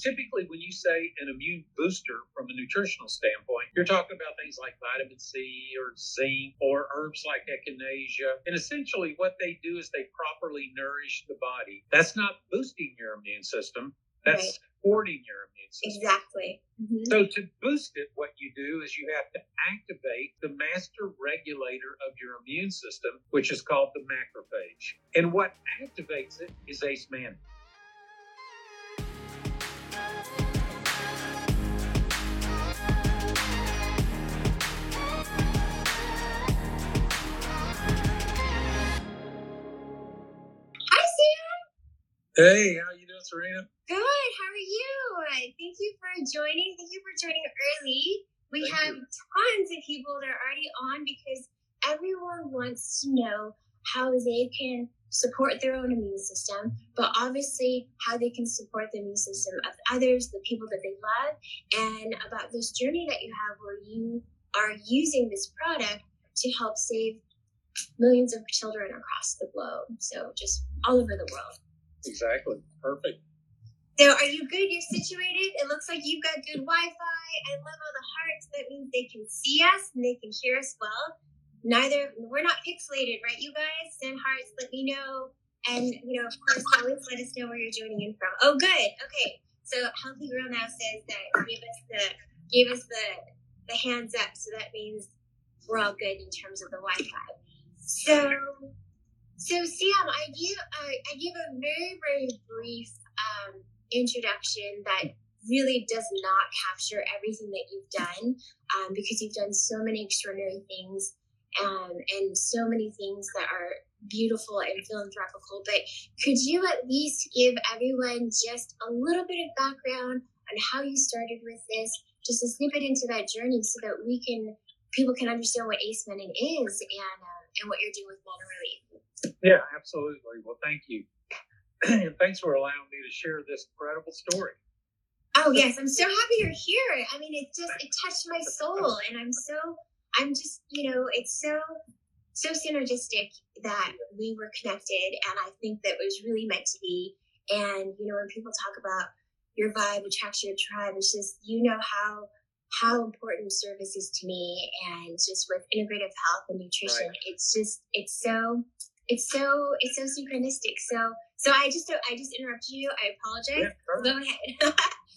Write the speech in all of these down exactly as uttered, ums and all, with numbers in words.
typically when you say an immune booster from a nutritional standpoint, you're talking about things like vitamin C or zinc or herbs like echinacea. And essentially what they do is they properly nourish the body. That's not boosting your immune system. That's right. Supporting your immune system. Exactly. Mm-hmm. So to boost it, what you do is you have to activate the master regulator of your immune system, which is called the macrophage. And what activates it is Ace Manning. Hey, how you doing, Serena? Good. How are you? Thank you for joining. Thank you for joining early. We Thank have you. tons of people that are already on because everyone wants to know how they can support their own immune system, but obviously how they can support the immune system of others, the people that they love, and about this journey that you have where you are using this product to help save millions of children across the globe. So just all over the world. Exactly. Perfect. So are you good? You're situated? It looks like you've got good Wi-Fi. I love all the hearts. That means they can see us and they can hear us well. Neither, we're not pixelated, right, you guys? Send hearts, let me know. And, you know, of course, always let us know where you're joining in from. Oh, good. Okay. So Healthy Girl now says that give us the give us the the hands up. So that means we're all good in terms of the Wi-Fi. So... So, Sam, I give, uh, I give a very, very brief um, introduction that really does not capture everything that you've done um, because you've done so many extraordinary things um, and so many things that are beautiful and philanthropical. But could you at least give everyone just a little bit of background on how you started with this, just a snippet into that journey so that we can, people can understand what Ace Manning is and, uh, and what you're doing with Mana Relief? Yeah, absolutely. Well, thank you. And thanks for allowing me to share this incredible story. Oh, yes. I'm so happy you're here. I mean, it just, it touched my soul. And I'm so, I'm just, you know, it's so, so synergistic that we were connected. And I think that was really meant to be. And, you know, when people talk about your vibe attracts your tribe, it's just, you know, how, how important service is to me. And just with integrative health and nutrition, right. it's just, it's so... It's so it's so synchronistic. So so I just I just interrupted you. I apologize. Yeah, Go ahead.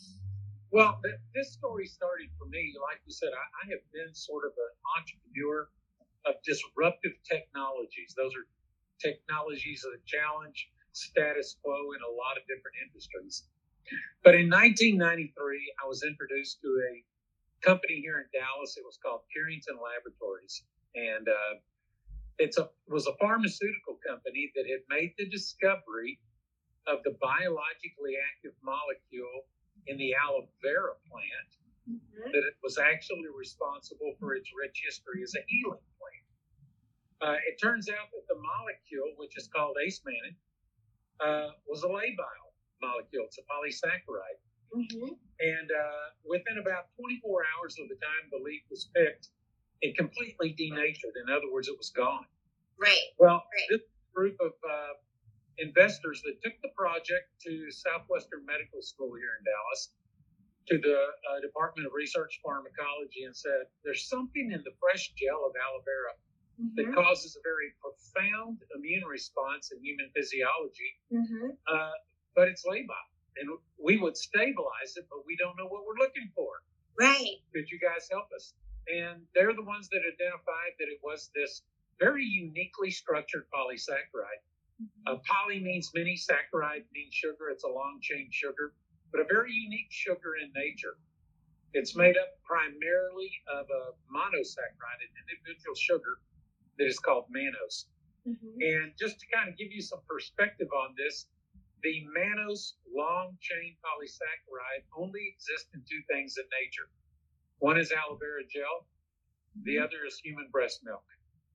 Well, th- this story started for me, like you said. I, I have been sort of an entrepreneur of disruptive technologies. Those are technologies that challenge status quo in a lot of different industries. But in nineteen ninety-three, I was introduced to a company here in Dallas. It was called Carrington Laboratories, and uh, It's a was a pharmaceutical company that had made the discovery of the biologically active molecule in the aloe vera plant, mm-hmm. that it was actually responsible for its rich history as a healing plant. Uh, it turns out that the molecule, which is called Ace Manning, uh, was a labile molecule. It's a polysaccharide. Mm-hmm. And uh, within about twenty-four hours of the time the leaf was picked, it completely denatured. In other words, it was gone. Right. Well, right. this group of uh, investors that took the project to Southwestern Medical School here in Dallas, to the uh, Department of Research Pharmacology, and said, there's something in the fresh gel of aloe vera mm-hmm. that causes a very profound immune response in human physiology, mm-hmm. uh, but it's labile. And we would stabilize it, but we don't know what we're looking for. Right. Could you guys help us? And they're the ones that identified that it was this very uniquely structured polysaccharide. Mm-hmm. Uh, poly means many, saccharide means sugar. It's a long-chain sugar, but a very unique sugar in nature. It's made up primarily of a monosaccharide, an individual sugar that is called mannose. Mm-hmm. And just to kind of give you some perspective on this, the mannose long-chain polysaccharide only exists in two things in nature. One is aloe vera gel. The other is human breast milk.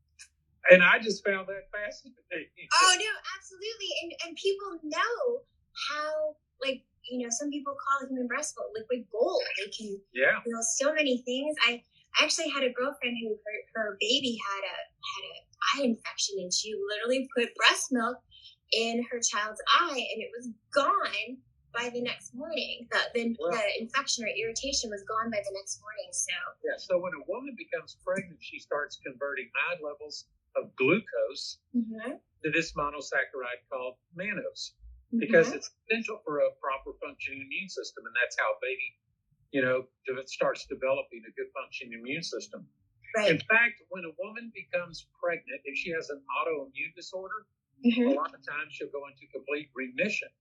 And I just found that fascinating. Oh, no, absolutely. And and people know how, like, you know, some people call human breast milk liquid gold. They can, yeah. you know, so many things. I actually had a girlfriend who, her, her baby had a had an eye infection, and she literally put breast milk in her child's eye, and it was gone by the next morning. The, the, Well, the infection or irritation was gone by the next morning. So, yeah. So when a woman becomes pregnant, she starts converting high levels of glucose mm-hmm. to this monosaccharide called mannose, because Mm-hmm. it's essential for a proper functioning immune system, and that's how a baby, you know, starts developing a good functioning immune system. Right. In fact, when a woman becomes pregnant, if she has an autoimmune disorder, Mm-hmm. a lot of times she'll go into complete remission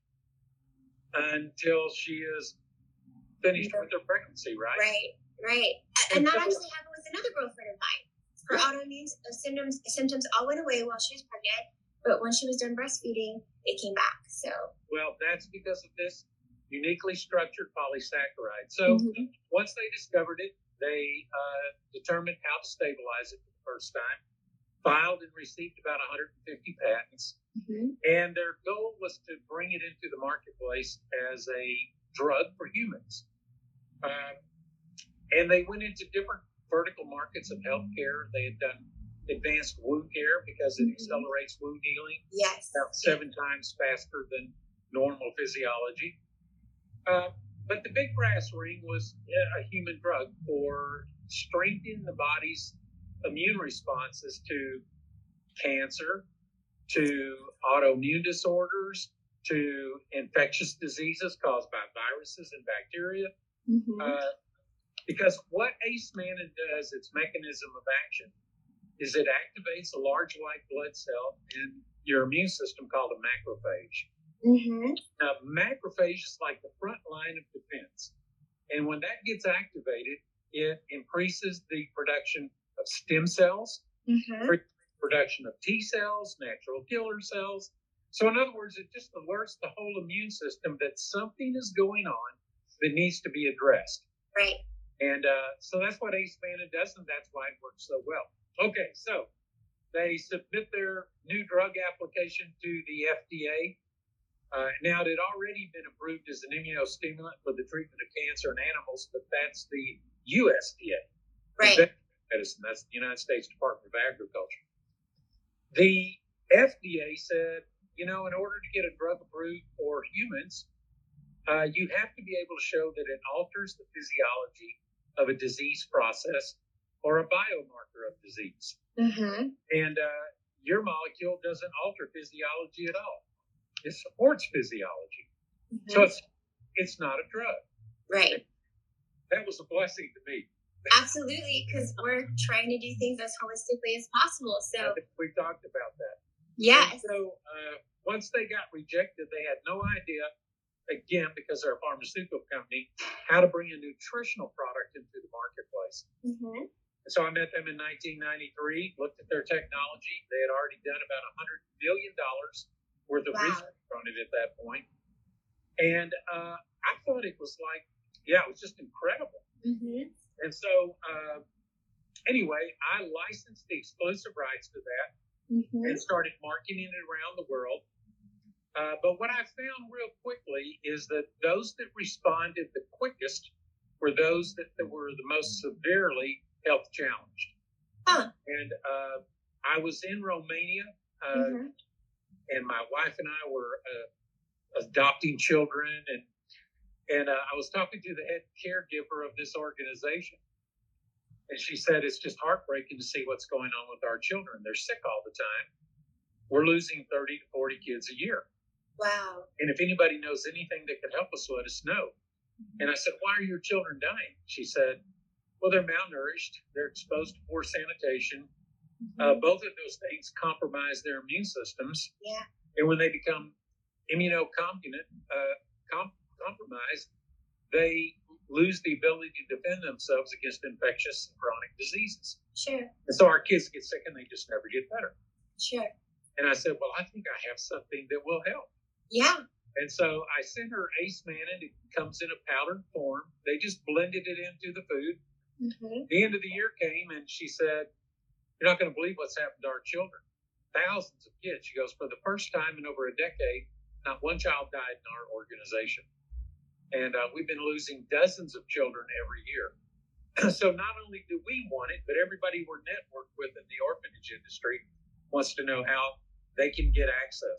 until she is finished with her pregnancy, right? Right, right. And that actually happened with another girlfriend of mine. Her autoimmune symptoms symptoms all went away while she was pregnant, but when she was done breastfeeding, they came back. So, well, that's because of this uniquely structured polysaccharide. So mm-hmm. once they discovered it, they uh, determined how to stabilize it for the first time, filed and received about one hundred fifty patents, mm-hmm. and their goal was to bring it into the marketplace as a drug for humans. Uh, and they went into different vertical markets of healthcare. They had done advanced wound care because it mm-hmm. accelerates wound healing. Yes. About seven times faster than normal physiology. Uh, but the big brass ring was a human drug for strengthening the body's immune responses to cancer, to autoimmune disorders, to infectious diseases caused by viruses and bacteria. Mm-hmm. Uh, because what acemannan does, its mechanism of action, is it activates a large white blood cell in your immune system called a macrophage. Mm-hmm. Now, macrophage is like the front line of defense. And when that gets activated, it increases the production of stem cells, mm-hmm. production of T cells, natural killer cells. So in other words, it just alerts the whole immune system that something is going on that needs to be addressed. Right. And uh, so that's what acemannan does, and that's why it works so well. Okay, so they submit their new drug application to the F D A. Uh, now, it had already been approved as an immunostimulant for the treatment of cancer in animals, but that's the U S D A. Right. Medicine, that's the United States Department of Agriculture. The F D A said, you know, in order to get a drug approved for humans, uh, you have to be able to show that it alters the physiology of a disease process or a biomarker of disease. Mm-hmm. And uh, your molecule doesn't alter physiology at all. It supports physiology. Mm-hmm. So it's it's not a drug. Right. That was a blessing to me. Absolutely, because we're trying to do things as holistically as possible. So we talked about that. Yes. And so uh, once they got rejected, they had no idea, again, because they're a pharmaceutical company, how to bring a nutritional product into the marketplace. Mm-hmm. And so I met them in nineteen ninety-three, looked at their technology. They had already done about one hundred million dollars worth of wow. research on it at that point. And uh, I thought it was like, yeah, it was just incredible. Mm-hmm. And so uh, anyway, I licensed the exclusive rights to that mm-hmm. and started marketing it around the world. Uh, but what I found real quickly is that those that responded the quickest were those that, that were the most severely health challenged. Huh. And uh, I was in Romania, uh, mm-hmm. and my wife and I were uh, adopting children, and and uh, I was talking to the head caregiver of this organization, and she said, it's just heartbreaking to see what's going on with our children. They're sick all the time. We're losing thirty to forty kids a year. Wow. And if anybody knows anything that could help us, let us know. Mm-hmm. And I said, why are your children dying? She said, well, they're malnourished. They're exposed to poor sanitation. Mm-hmm. Uh, both of those things compromise their immune systems. Yeah. And when they become immunocompetent, uh, com- compromised, they lose the ability to defend themselves against infectious and chronic diseases. Sure. And so our kids get sick and they just never get better. Sure. And I said, well, I think I have something that will help. Yeah. So I sent her acemannan. It comes in a powdered form. They just blended it into the food. Mm-hmm. The end of the year came, and she said, you're not going to believe what's happened to our children. Thousands of kids. She goes, for the first time in over a decade, not one child died in our organization. And uh, we've been losing dozens of children every year. So not only do we want it, but everybody we're networked with in the orphanage industry wants to know how they can get access.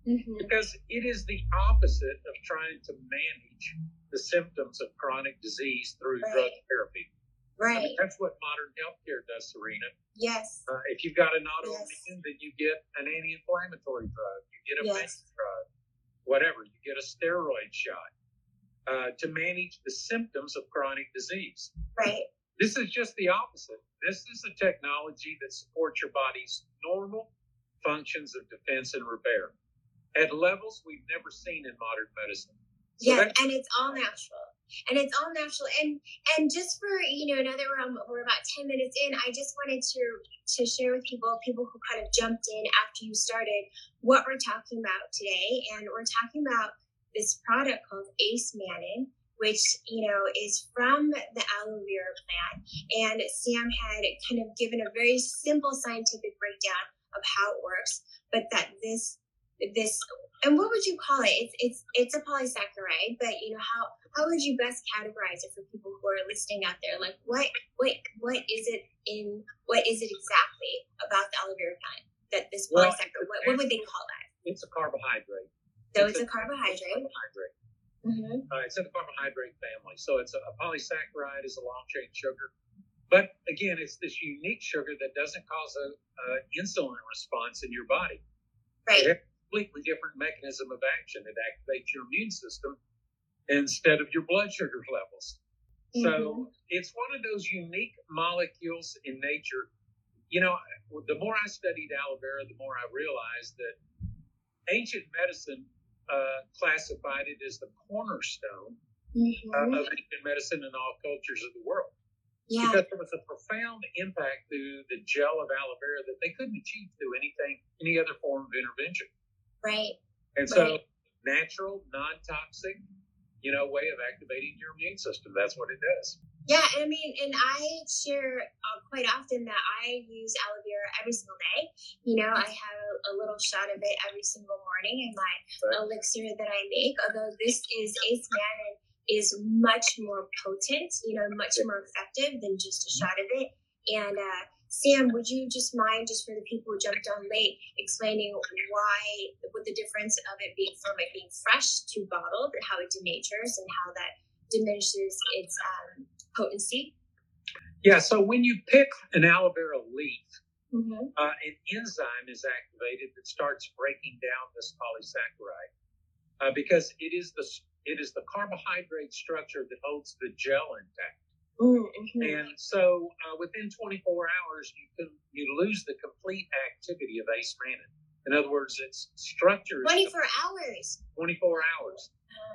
Mm-hmm. because it is the opposite of trying to manage the symptoms of chronic disease through Right. drug therapy. Right. I mean, that's what modern healthcare does, Serena. Yes. Uh, if you've got an autoimmune, Yes. then you get an anti-inflammatory drug, you get a Yes. pain drug, whatever. You get a steroid shot uh, to manage the symptoms of chronic disease. Right. This is just the opposite. This is a technology that supports your body's normal functions of defense and repair at levels we've never seen in modern medicine. So Yeah, that- and it's all natural. And it's all natural. And and just for, you know, now that we're, um, we're about ten minutes in, I just wanted to to share with people, people who kind of jumped in after you started, what we're talking about today. And we're talking about this product called Ace Mannin, which, you know, is from the aloe vera plant. And Sam had kind of given a very simple scientific breakdown of how it works, but that this this and what would you call it? It's it's it's a polysaccharide, but you know, how how would you best categorize it for people who are listening out there? Like what what what is it in what is it exactly about the aloe vera plant that this Well, polysaccharide, what, what would they call that? it's a carbohydrate. So It's it's, a- a carbohydrate. Carbohydrate. Mm-hmm. Uh, it's in the carbohydrate family. So it's a, a polysaccharide is a long chain sugar. But again, it's this unique sugar that doesn't cause a, a insulin response in your body. Right. It has a completely different mechanism of action. It activates your immune system instead of your blood sugar levels. Mm-hmm. So it's one of those unique molecules in nature. You know, the more I studied aloe vera, the more I realized that ancient medicine uh, classified it as the cornerstone Mm-hmm. uh, of ancient medicine in all cultures of the world. Yeah. Because there was a profound impact through the gel of aloe vera that they couldn't achieve through anything, any other form of intervention. Right. And so, Right. natural, non-toxic, you know, way of activating your immune system. That's what it does. Yeah, I mean, and I share uh, quite often that I use aloe vera every single day. You know, I have a, a little shot of it every single morning in my Right. elixir that I make. Although this is Ace Mannin is much more potent, you know, much more effective than just a shot of it. And uh, Sam, would you just mind, just for the people who jumped on late, explaining why, what the difference of it being from it being fresh to bottled, how it denatures and how that diminishes its um, potency? Yeah, so when you pick an aloe vera leaf, Mm-hmm. uh, an enzyme is activated that starts breaking down this polysaccharide uh, because it is the it is the carbohydrate structure that holds the gel intact. Mm-hmm. And so uh, within twenty-four hours, you can you lose the complete activity of Ace Mannin. In other words, its structure is twenty-four hours. twenty-four hours.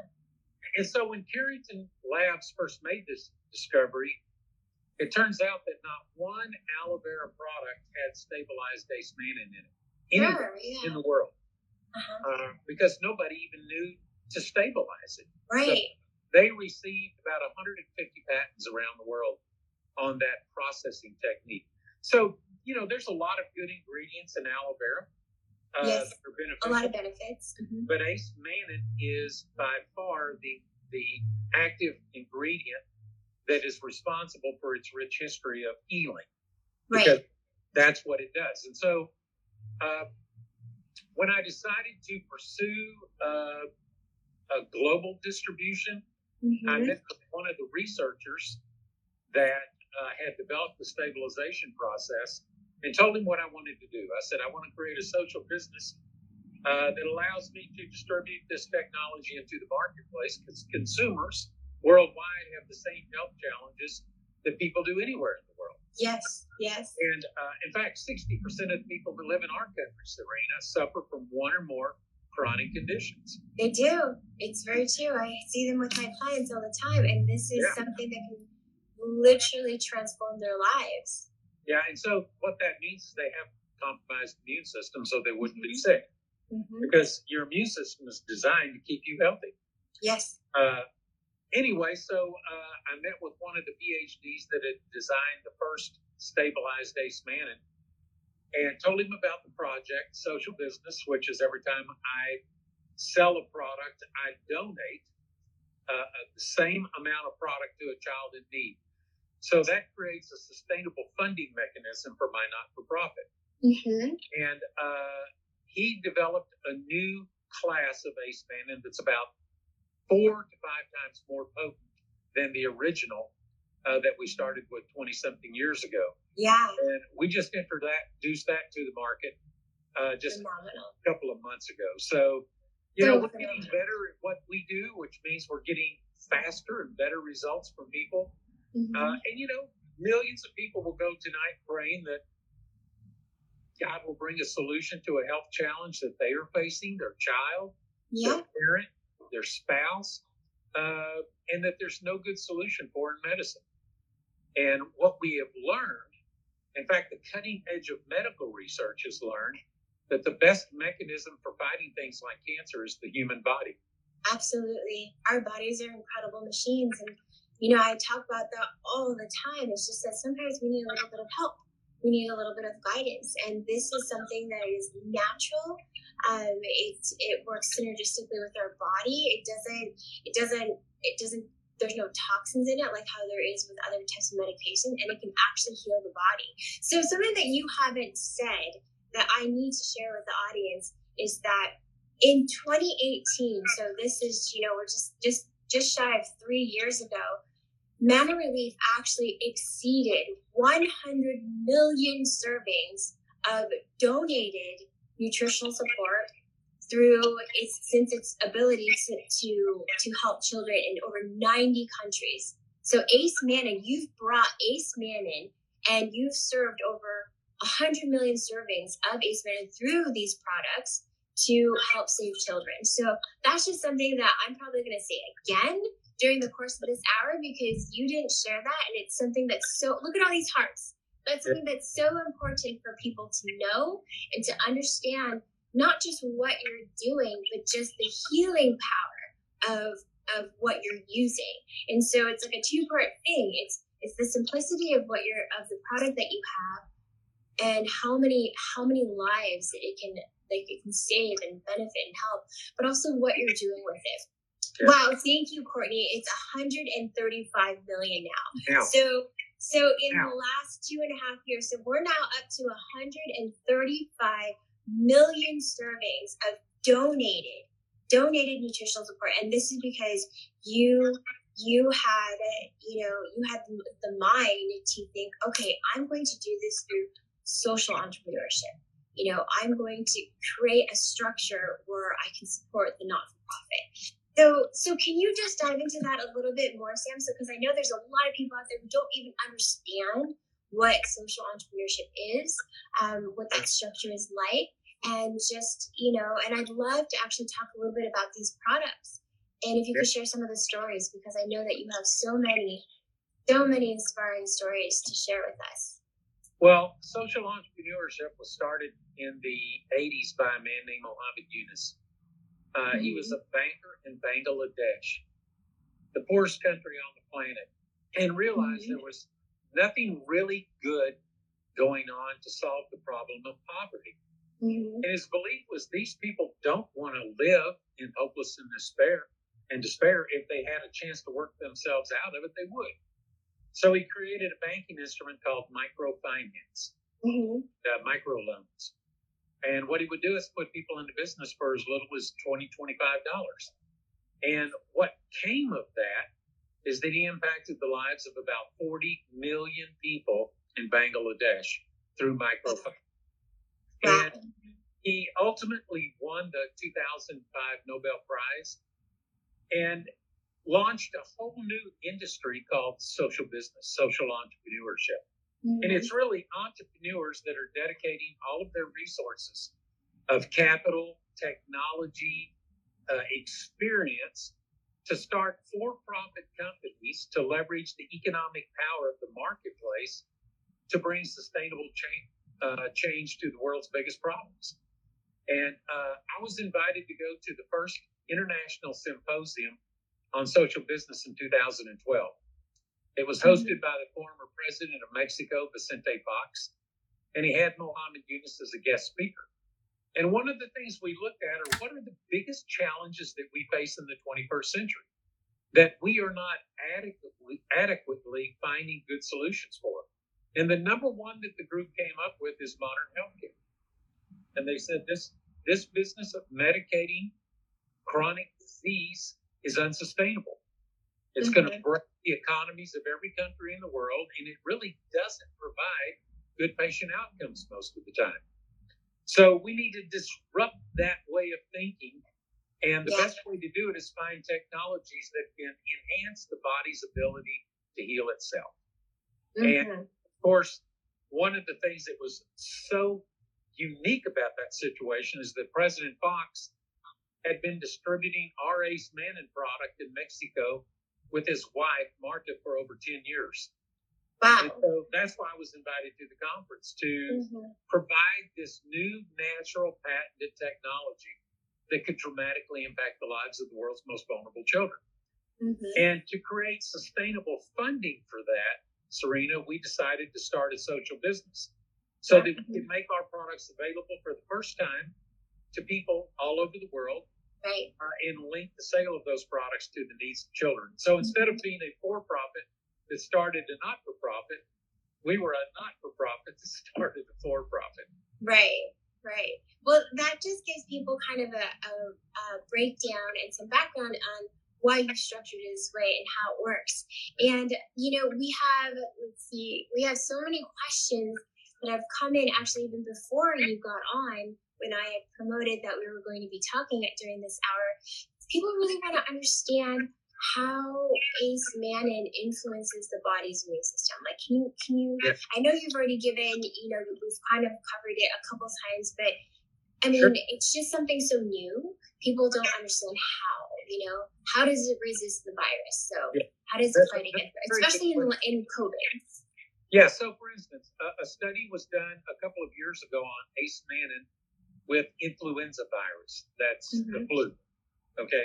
And so when Carrington Labs first made this discovery, it turns out that not one aloe vera product had stabilized Ace Mannin in it anywhere Sure, yeah. in the world Uh-huh. uh, because nobody even knew to stabilize it. Right. They received about one hundred fifty patents around the world on that processing technique. So, you know, there's a lot of good ingredients in aloe vera uh, Yes. that are A beneficial. lot of benefits. Mm-hmm. But Ace Mannin is by far the the active ingredient that is responsible for its rich history of healing, because Right. that's what it does. And so, uh, when I decided to pursue uh, a global distribution, Mm-hmm. I met with one of the researchers that uh, had developed the stabilization process and told him what I wanted to do. I said, I want to create a social business uh, that allows me to distribute this technology into the marketplace because consumers worldwide have the same health challenges that people do anywhere in the world. Yes. Yes. And uh, in fact, sixty percent of the people who live in our country, Serena, suffer from one or more chronic conditions. They do. It's very true. I see them with my clients all the time, and this is Yeah. something that can literally transform their lives. Yeah, and so what that means is they have compromised immune system so they wouldn't be Mhm. sick Mm-hmm. because your immune system is designed to keep you healthy. Yes. Uh, anyway, so uh, I met with one of the PhDs that had designed the first stabilized Ace Mannin and told him about the project, social business, which is every time I sell a product, I donate uh, the same amount of product to a child in need. So that creates a sustainable funding mechanism for my not-for-profit. Mm-hmm. And uh, he developed a new class of acemannan that's about four to five times more potent than the original uh, that we started with twenty something years ago. Yeah. And we just introduced that to the market uh, just Phenomenal. a couple of months ago. So, you So know, we're phenomenal. getting better at what we do, which means we're getting faster and better results from people. Mhm. Uh, and, you know, millions of people will go tonight praying that God will bring a solution to a health challenge that they are facing, their child, Yeah. their parent, their spouse, uh, and that there's no good solution for in medicine. And what we have learned, in fact, the cutting edge of medical research has learned that the best mechanism for fighting things like cancer is the human body. Absolutely. Our bodies are incredible machines. And, you know, I talk about that all the time. It's just that sometimes we need a little bit of help. We need a little bit of guidance. And this is something that is natural. Um, it, it works synergistically with our body. It doesn't, it doesn't, it doesn't, there's no toxins in it like how there is with other types of medication, and it can actually heal the body. So something that you haven't said that I need to share with the audience is that in twenty eighteen, so this is, you know, we're just just just shy of three years ago, Mana Relief actually exceeded one hundred million servings of donated nutritional support through its since its ability to to, to help children in over ninety countries. So Ace Mannan, you've brought Ace Mannan and you've served over one hundred million servings of Ace Mannan through these products to help save children. So that's just something that I'm probably going to say again during the course of this hour, because you didn't share that. And it's something that's so, look at all these hearts. That's something that's so important for people to know and to understand, not just what you're doing, but just the healing power of, of what you're using. And so it's like a two-part thing. It's, it's the simplicity of what you're, of the product that you have, and how many, how many lives that it can, like it can save and benefit and help, but also what you're doing with it. Yeah. Wow, thank you, Courtney. It's one hundred thirty-five million now. Yeah. So, so in yeah. the last two and a half years, so we're now up to one hundred thirty-five million servings of donated, donated nutritional support, and this is because you, you had, you know, you had the mind to think, okay, I'm going to do this through social entrepreneurship. You know, I'm going to create a structure where I can support the not-for-profit. So, so can you just dive into that a little bit more, Sam? So, because I know there's a lot of people out there who don't even understand what social entrepreneurship is, um, what that structure is like, and just, you know, and I'd love to actually talk a little bit about these products. And if you could share some of the stories, because I know that you have so many, so many inspiring stories to share with us. Well, social entrepreneurship was started in the eighties by a man named Mohammed Yunus. Uh, mm-hmm. He was a banker in Bangladesh, the poorest country on the planet, and realized mm-hmm. there was nothing really good going on to solve the problem of poverty. Mm-hmm. And his belief was these people don't want to live in hopelessness and despair. And despair, if they had a chance to work themselves out of it, they would. So he created a banking instrument called microfinance, mm-hmm. uh, microloans. And what he would do is put people into business for as little as twenty dollars, twenty-five dollars. And what came of that is that he impacted the lives of about forty million people in Bangladesh through microfinance. And he ultimately won the two thousand five Nobel Prize and launched a whole new industry called social business, social entrepreneurship. Mm-hmm. And it's really entrepreneurs that are dedicating all of their resources of capital, technology, uh, experience to start for-profit companies to leverage the economic power of the marketplace to bring sustainable change, uh, change to the world's biggest problems. And uh, I was invited to go to the first international symposium on social business in two thousand twelve. It was hosted by the former president of Mexico, Vicente Fox, and he had Mohammed Yunus as a guest speaker. And one of the things we looked at are what are the biggest challenges that we face in the twenty-first century that we are not adequately, adequately finding good solutions for. And the number one that the group came up with is modern healthcare. And they said this this business of medicating chronic disease is unsustainable. It's mm-hmm. going to break the economies of every country in the world, and it really doesn't provide good patient outcomes most of the time. So we need to disrupt that way of thinking, and the yeah. best way to do it is find technologies that can enhance the body's ability to heal itself. Mm-hmm. And of course, one of the things that was so unique about that situation is that President Fox had been distributing our Ace Mannin product in Mexico with his wife, Marta, for over ten years. Wow. And so that's why I was invited to the conference, to mm-hmm. provide this new natural patented technology that could dramatically impact the lives of the world's most vulnerable children. Mm-hmm. And to create sustainable funding for that, Serena, we decided to start a social business so that we could make our products available for the first time to people all over the world, right? Uh, and link the sale of those products to the needs of children. So instead of being a for-profit that started a not-for-profit, we were a not-for-profit that started a for-profit. Right, right. Well, that just gives people kind of a, a, a breakdown and some background on why you structured it this way and how it works. And, you know, we have, let's see, we have so many questions that have come in actually even before you got on, when I had promoted that we were going to be talking at during this hour. People really want to understand how Ace Mannin influences the body's immune system. Like, can you, can you, yes. I know you've already given, you know, we've kind of covered it a couple times, but I mean, sure. It's just something so new. People don't understand how, you know, how does it resist the virus? So yeah. how does it fight against it, especially in, in COVID? Yeah. So for instance, a, a study was done a couple of years ago on Ace Mannin with influenza virus. That's mm-hmm. the flu. Okay.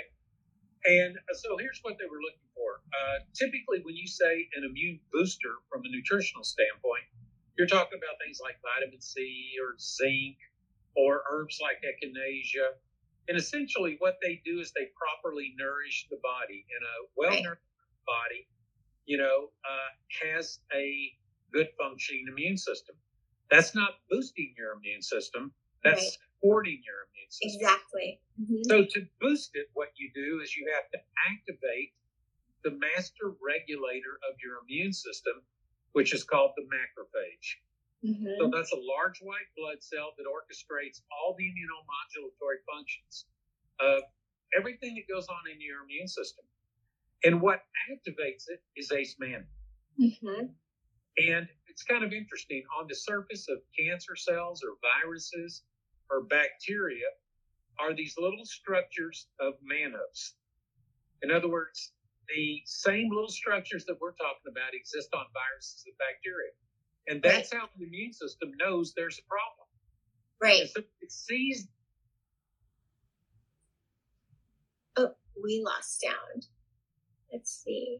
And so here's what they were looking for. Uh, typically, when you say an immune booster from a nutritional standpoint, you're talking about things like vitamin C or zinc or herbs like echinacea. And essentially what they do is they properly nourish the body. And a well-nourished right. body, you know, uh, has a good functioning immune system. That's not boosting your immune system. That's right. supporting your immune system. Exactly. Mm-hmm. So to boost it, what you do is you have to activate the master regulator of your immune system, which is called the macrophage. Mm-hmm. So that's a large white blood cell that orchestrates all the immunomodulatory functions of everything that goes on in your immune system. And what activates it is Ace Mannin. Mm-hmm. And it's kind of interesting. On the surface of cancer cells or viruses or bacteria are these little structures of mannose. In other words, the same little structures that we're talking about exist on viruses and bacteria. And that's right. how the immune system knows there's a problem. Right. So it sees. Oh, we lost sound. Let's see.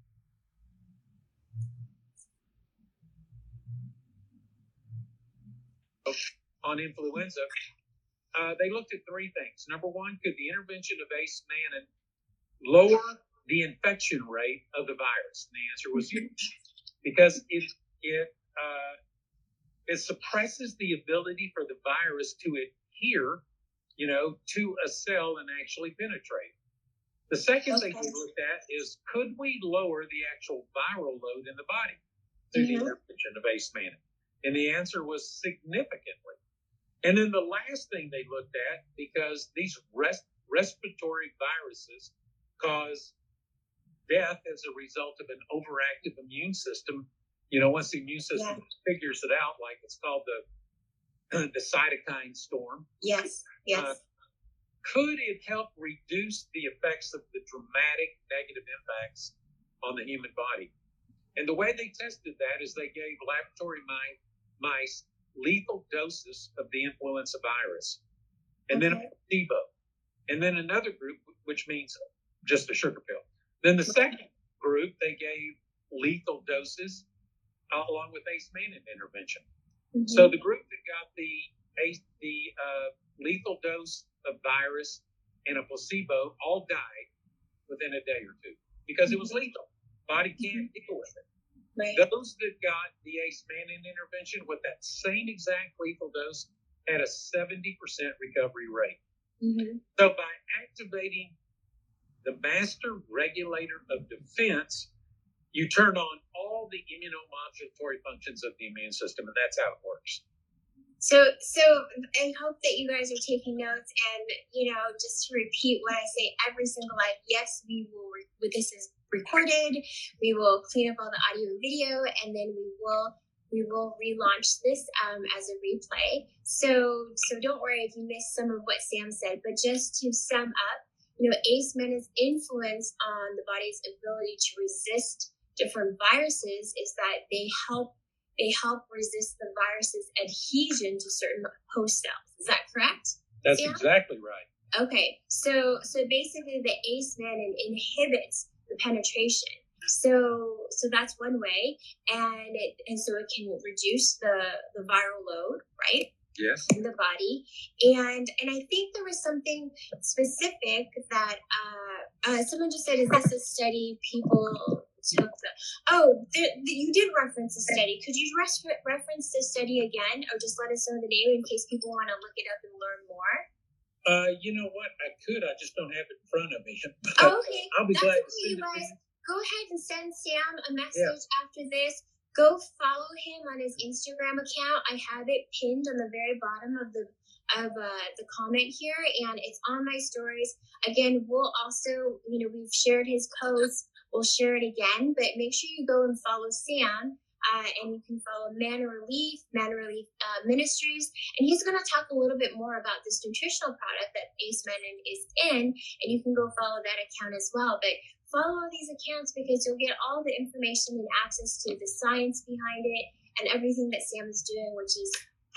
On influenza, uh, they looked at three things. Number one, could the intervention of Ace Mannin lower the infection rate of the virus? And the answer was yes, because it it uh, it suppresses the ability for the virus to adhere, you know, to a cell and actually penetrate. The second okay. thing we looked at is, could we lower the actual viral load in the body through mm-hmm. the intervention of Ace Mannin? And the answer was significantly. And then the last thing they looked at, because these res- respiratory viruses cause death as a result of an overactive immune system. You know, once the immune system yeah. figures it out, like it's called the the cytokine storm. Yes, yes. Uh, could it help reduce the effects of the dramatic negative impacts on the human body? And the way they tested that is they gave laboratory mice lethal doses of the influenza virus, and okay. then a placebo, and then another group, which means just a sugar pill. Then the okay. second group, they gave lethal doses uh, along with Ace Mannin intervention. Mm-hmm. So the group that got the the uh, lethal dose of virus and a placebo all died within a day or two because mm-hmm. it was lethal. Body can't mm-hmm. deal with it. Right. Those that got the Ace Mannin intervention with that same exact lethal dose had a seventy percent recovery rate. Mm-hmm. So by activating the master regulator of defense, you turn on all the immunomodulatory functions of the immune system, and that's how it works. So, so I hope that you guys are taking notes. And you know, just to repeat what I say every single live, yes, we will. Re- this is recorded. We will clean up all the audio and video, and then we will we will relaunch this um, as a replay. So, so don't worry if you missed some of what Sam said. But just to sum up, you know, ACE-Men's influence on the body's ability to resist different viruses is that they help. They help resist the virus's adhesion to certain host cells. Is that correct? That's Sam? exactly right. Okay, so so basically the ACE-Menin inhibits the penetration. So so that's one way, and it and so it can reduce the the viral load, right? Yes. In the body, and and I think there was something specific that uh, uh someone just said, is this a study people took the oh the, the, you did reference a study. Could you res- reference the study again, or just let us know the name in case people want to look it up and learn more? Uh, you know what? I could. I just don't have it in front of me. Oh, okay. I'll be That's glad okay, to send you guys. it. Go ahead and send Sam a message Yeah. after this. Go follow him on his Instagram account. I have it pinned on the very bottom of the of uh, the comment here, and it's on my stories. Again, we'll also, you know, we've shared his post. We'll share it again, but make sure you go and follow Sam, uh, and you can follow Man Relief, Man Relief uh, Ministries, and he's going to talk a little bit more about this nutritional product that ACE-Menin is in, and you can go follow that account as well. But follow all these accounts because you'll get all the information and access to the science behind it and everything that Sam is doing, which is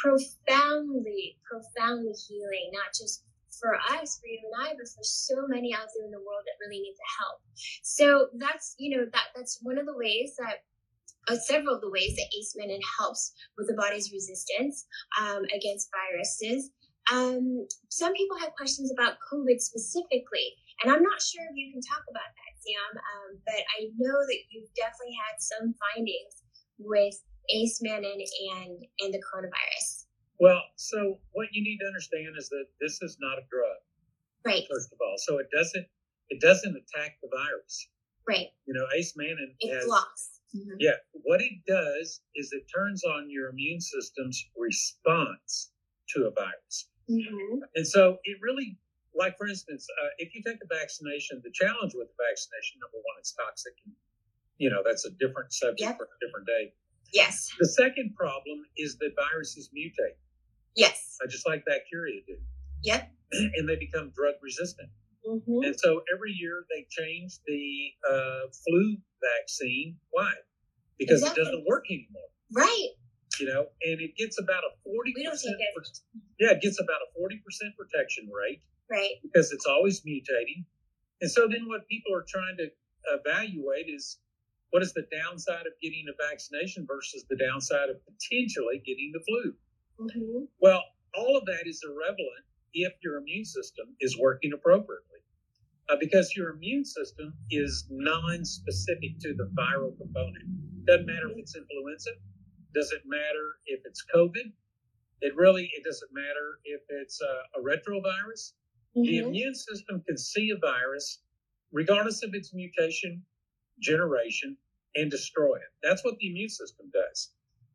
profoundly, profoundly healing, not just for us, for you and I, but for so many out there in the world that really need the help. So that's, you know, that that's one of the ways that, uh, several of the ways that ACE-Menin helps with the body's resistance um, against viruses. Um, some people have questions about COVID specifically, and I'm not sure if you can talk about that, Sam, um, but I know that you've definitely had some findings with ACE-Menin and, and the coronavirus. Well, so what you need to understand is that this is not a drug, right? First of all, so it doesn't it doesn't attack the virus, right? You know, ACE-Menin it has blocks. Mm-hmm. Yeah, what it does is it turns on your immune system's response to a virus, mm-hmm. and so it really, like for instance, uh, if you take a vaccination, the challenge with the vaccination, number one, it's toxic, and you know that's a different subject yep. for a different day. Yes. The second problem is that viruses mutate. Yes. Uh, just like bacteria do. Yep. And they become drug resistant. Mm-hmm. And so every year they change the uh, flu vaccine. Why? Because exactly. It doesn't work anymore. Right. You know, and it gets about a forty percent. We don't take it. Yeah, it gets about a forty percent protection rate. Right. Because it's always mutating. And so then what people are trying to evaluate is, what is the downside of getting a vaccination versus the downside of potentially getting the flu? Mm-hmm. Well, all of that is irrelevant if your immune system is working appropriately, uh, because your immune system is non-specific to the viral component. Doesn't matter if it's influenza. Doesn't matter if it's COVID. It really, it doesn't matter if it's uh, a retrovirus. Mm-hmm. The immune system can see a virus, regardless of its mutation, generation, and destroy it. That's what the immune system does.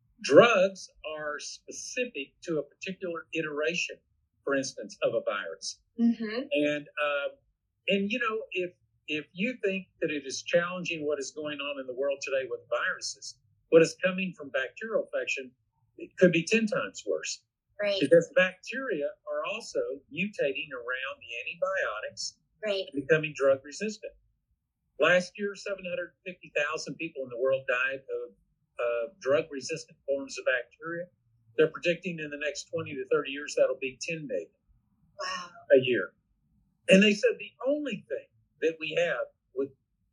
Drugs are specific to a particular iteration, for instance, of a virus. Mm-hmm. And uh, and you know, if if you think that it is challenging what is going on in the world today with viruses, what is coming from bacterial infection, it could be ten times worse. Right. Because bacteria are also mutating around the antibiotics, right, and becoming drug resistant. Last year, seven hundred fifty thousand people in the world died of uh, drug-resistant forms of bacteria. They're predicting in the next twenty to thirty years, that'll be ten million wow. a year. And they said the only thing that we have with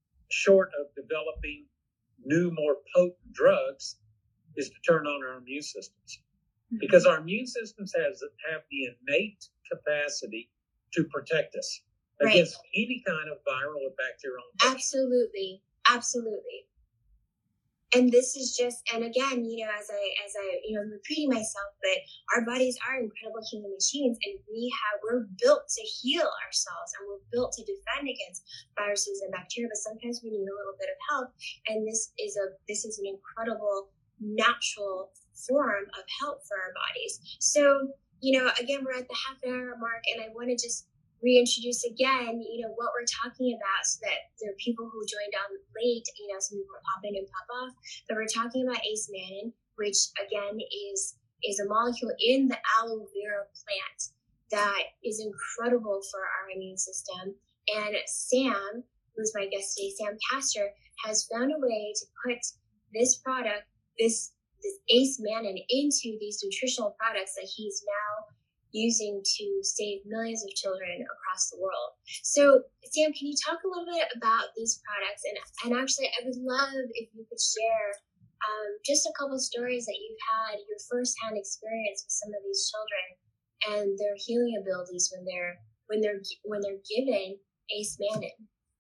short of developing new, more potent drugs is to turn on our immune systems. Mm-hmm. Because our immune systems has, have the innate capacity to protect us right. against any kind of viral or bacterial infection. Absolutely. Absolutely. and this is just, and again, you know, as I as I you know, I'm repeating myself, but our bodies are incredible human machines, and we have we're built to heal ourselves, and we're built to defend against viruses and bacteria. But sometimes we need a little bit of help, and this is a this is an incredible natural form of help for our bodies. So, you know, again, we're at the half an hour mark, and I want to just reintroduce again, you know, what we're talking about, so that there are people who joined on late, you know, some people pop in and pop off, that we're talking about ace-mannan, which again is is a molecule in the aloe vera plant that is incredible for our immune system. And Sam, who's my guest today, Sam Castor, has found a way to put this product, this this ace-mannan, into these nutritional products that he's now using to save millions of children across the world. So, Sam, can you talk a little bit about these products? And and actually, I would love if you could share um, just a couple stories that you've had, your firsthand experience with some of these children and their healing abilities when they're when they're when they're given ace-mannan.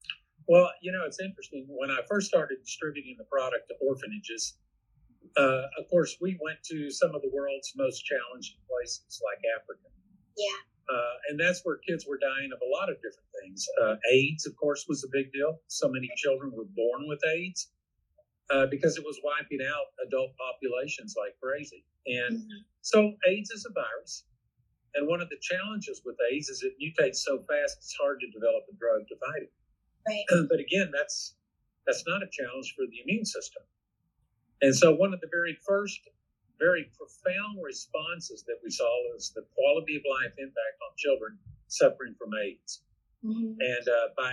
Well, you know, it's interesting. When I first started distributing the product to orphanages, Uh, of course, we went to some of the world's most challenging places like Africa. Yeah. Uh, and that's where kids were dying of a lot of different things. Uh, AIDS, of course, was a big deal. So many children were born with AIDS uh, because it was wiping out adult populations like crazy. And mm-hmm. so AIDS is a virus. And one of the challenges with AIDS is it mutates so fast, it's hard to develop a drug to fight it. Right. But again, that's that's not a challenge for the immune system. And so one of the very first, very profound responses that we saw was the quality of life impact on children suffering from AIDS. Mm-hmm. And uh, by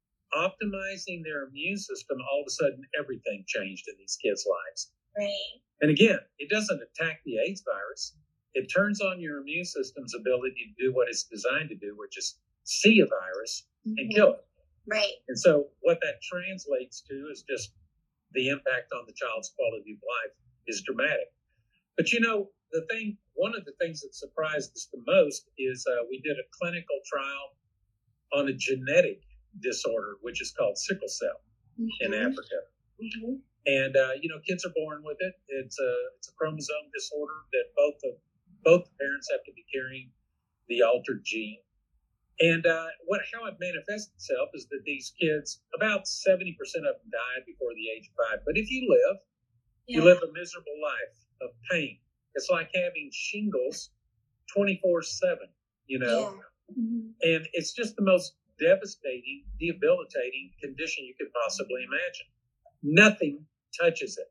optimizing their immune system, all of a sudden everything changed in these kids' lives. Right. And again, it doesn't attack the AIDS virus. It turns on your immune system's ability to do what it's designed to do, which is see a virus mm-hmm. and kill it. Right. And so what that translates to is just the impact on the child's quality of life is dramatic. But you know, the thing, one of the things that surprised us the most is uh, we did a clinical trial on a genetic disorder, which is called sickle cell mm-hmm. in Africa. Mm-hmm. And, uh, you know, kids are born with it. It's a, it's a chromosome disorder that both of, both parents have to be carrying the altered gene. And uh, what how it manifests itself is that these kids, about seventy percent of them die before the age of five. But if you live, yeah. you live a miserable life of pain. It's like having shingles twenty-four seven, you know. Yeah. Mm-hmm. And it's just the most devastating, debilitating condition you could possibly imagine. Nothing touches it.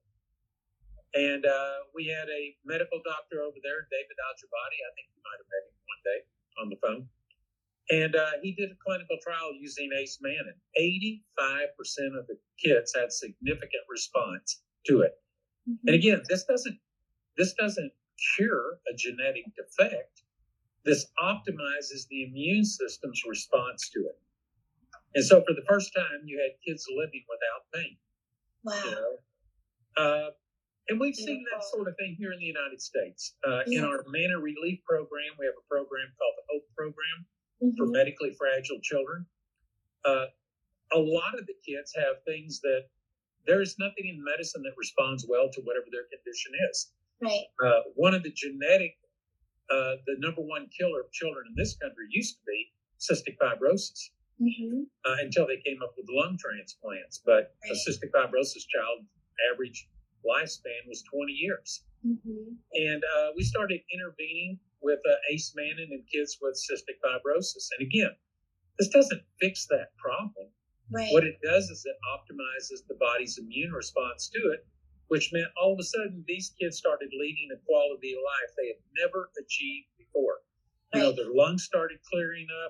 And uh, we had a medical doctor over there, David Al-Jabadi. I think you might have met him one day on the phone. And uh, he did a clinical trial using ace-mannan. eighty-five percent of the kids had significant response to it. Mm-hmm. And again, this doesn't this doesn't cure a genetic defect. This optimizes the immune system's response to it. And so for the first time, you had kids living without pain. Wow. You know? uh, and we've Beautiful. seen that sort of thing here in the United States. Uh, yeah. In our Manna Relief Program, we have a program called the HOPE Program. Mm-hmm. For medically fragile children. Uh, a lot of the kids have things that there is nothing in medicine that responds well to whatever their condition is. Right. Uh, one of the genetic, uh, the number one killer of children in this country used to be cystic fibrosis mm-hmm. uh, until they came up with lung transplants. But right. a cystic fibrosis child average lifespan was twenty years. Mm-hmm. And uh, we started intervening with uh, ace-mannan in kids with cystic fibrosis. And again, this doesn't fix that problem. Right. What it does is it optimizes the body's immune response to it, which meant all of a sudden these kids started leading a quality of life they had never achieved before. Right. You know, their lungs started clearing up,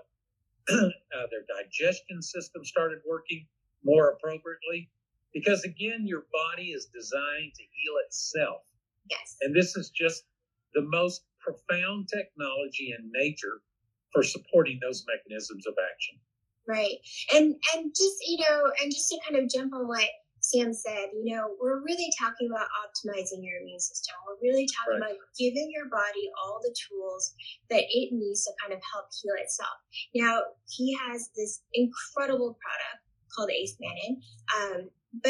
uh, their digestion system started working more appropriately, because again, your body is designed to heal itself. Yes. And this is just the most profound technology in nature for supporting those mechanisms of action. Right. And and just, you know, and just to kind of jump on what Sam said, you know, we're really talking about optimizing your immune system. We're really talking right. about giving your body all the tools that it needs to kind of help heal itself. Now, he has this incredible product called ace-mannan, um, but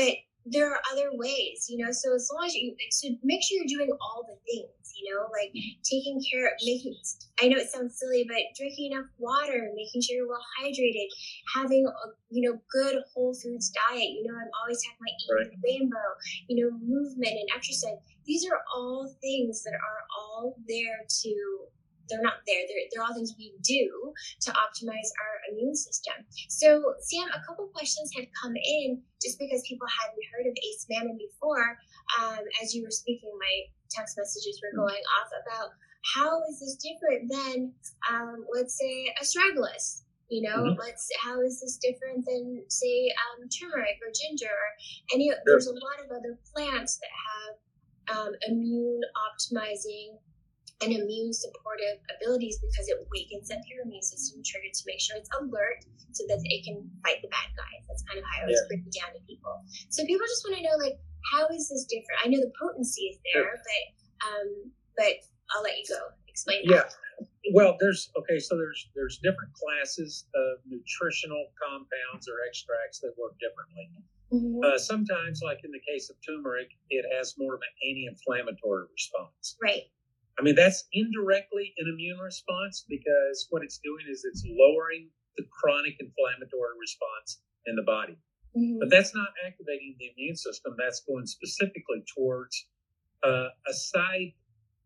there are other ways, you know. So as long as you, so make sure you're doing all the things, you know, like taking care of making. I know it sounds silly, but drinking enough water, making sure you're well hydrated, having a you know good whole foods diet. You know, I'm always talking about eating the rainbow. You know, movement and exercise. These are all things that are all there to. They're not there. They're, they're all things we do to optimize our immune system. So, Sam, a couple questions had come in just because people hadn't heard of Ace Mannon before. Um, as you were speaking, my text messages were going off about how is this different than, um, let's say, astragalus? You know, mm-hmm. let's how is this different than, say, um, turmeric or ginger? Or any, there's a lot of other plants that have um, immune optimizing and immune supportive abilities because it wakens up your immune system triggered to make sure it's alert so that it can fight the bad guys. That's kind of how I always yeah. break it down to people. So people just want to know, like, how is this different? I know the potency is there, but um, but I'll let you go. Explain yeah. that. Well, there's, okay, so there's there's different classes of nutritional compounds or extracts that work differently. Mm-hmm. Uh, sometimes, like in the case of turmeric, it has more of an anti-inflammatory response. Right. I mean, that's indirectly an immune response because what it's doing is it's lowering the chronic inflammatory response in the body. Mm-hmm. But that's not activating the immune system. That's going specifically towards uh, a side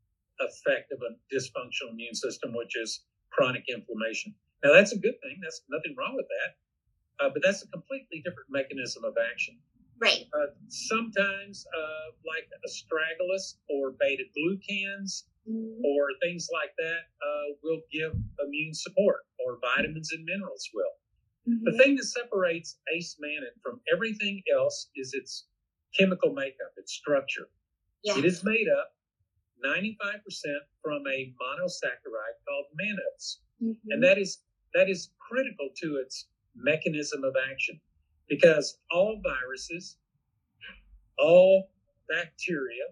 effect of a dysfunctional immune system, which is chronic inflammation. Now, that's a good thing. There's nothing wrong with that. Uh, but that's a completely different mechanism of action. Right. Uh, sometimes, uh, like astragalus or beta-glucans, or things like that uh, will give immune support, or vitamins and minerals will. Mm-hmm. The thing that separates Ace Mannon from everything else is its chemical makeup, its structure. Yeah. It is made up ninety-five percent from a monosaccharide called mannose. Mm-hmm. And that is that is critical to its mechanism of action because all viruses, all bacteria,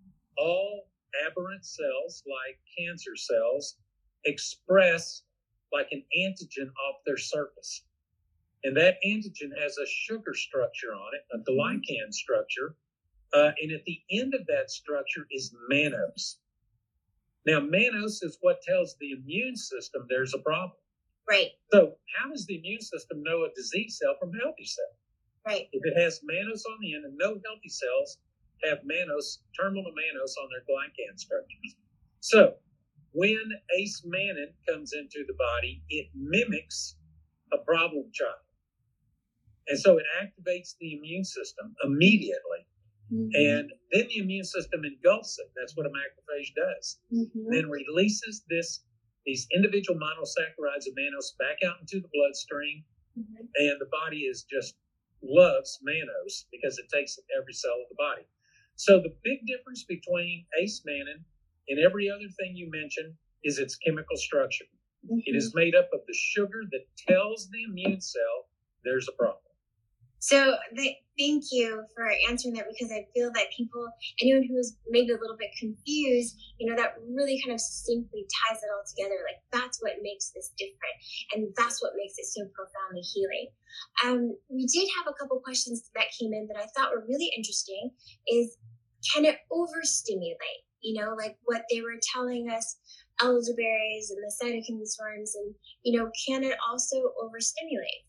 all aberrant cells like cancer cells express like an antigen off their surface. And that antigen has a sugar structure on it, a glycan structure. Uh, and at the end of that structure is mannose. Now, mannose is what tells the immune system there's a problem. Right. So how does the immune system know a disease cell from a healthy cell? Right. If it has mannose on the end and no healthy cells have mannose, terminal mannose on their glycan structures. So when Ace Mannon comes into the body, it mimics a problem child. And so it activates the immune system immediately. Mm-hmm. And then the immune system engulfs it. That's what a macrophage does. Mm-hmm. Then releases this these individual monosaccharides of mannose back out into the bloodstream. Mm-hmm. And the body is just loves mannose because it takes every cell of the body. So the big difference between Ace Mannon and every other thing you mentioned is its chemical structure. Mm-hmm. It is made up of the sugar that tells the immune cell there's a problem. So the, thank you for answering that because I feel that people, anyone who is maybe a little bit confused, you know, that really kind of succinctly ties it all together. Like that's what makes this different. And that's what makes it so profoundly healing. Um, we did have a couple questions that came in that I thought were really interesting is, can it overstimulate? You know, like what they were telling us, elderberries and the cytokine worms and, you know, can it also overstimulate?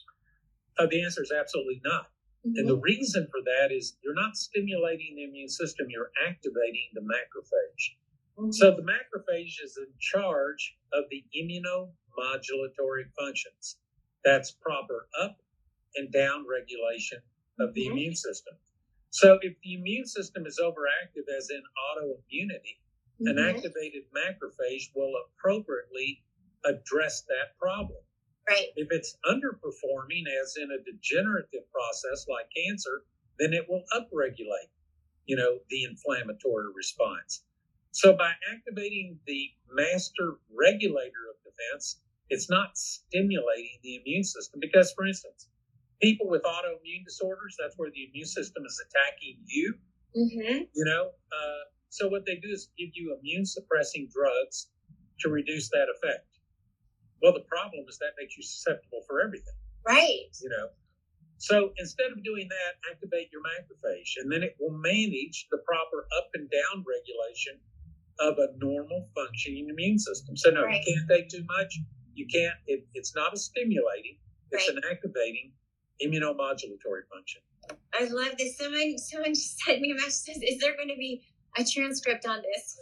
Uh, the answer is absolutely not. Mm-hmm. And the reason for that is you're not stimulating the immune system, you're activating the macrophage. Mm-hmm. So the macrophage is in charge of the immunomodulatory functions. That's proper up and down regulation of the mm-hmm. immune system. So if the immune system is overactive, as in autoimmunity, mm-hmm. an activated macrophage will appropriately address that problem. Right. If it's underperforming, as in a degenerative process like cancer, then it will upregulate, you know, the inflammatory response. So by activating the master regulator of defense, it's not stimulating the immune system because, for instance, people with autoimmune disorders, that's where the immune system is attacking you, mm-hmm. you know. Uh, so what they do is give you immune suppressing drugs to reduce that effect. Well, the problem is that makes you susceptible for everything. Right. You know, So instead of doing that, activate your macrophage, and then it will manage the proper up and down regulation of a normal functioning immune system. So no, Right. you can't take too much. You can't. It, it's not a stimulating. It's Right. an activating immunomodulatory function. I love this. Someone, someone just sent me a message. Says, "Is there going to be a transcript on this?"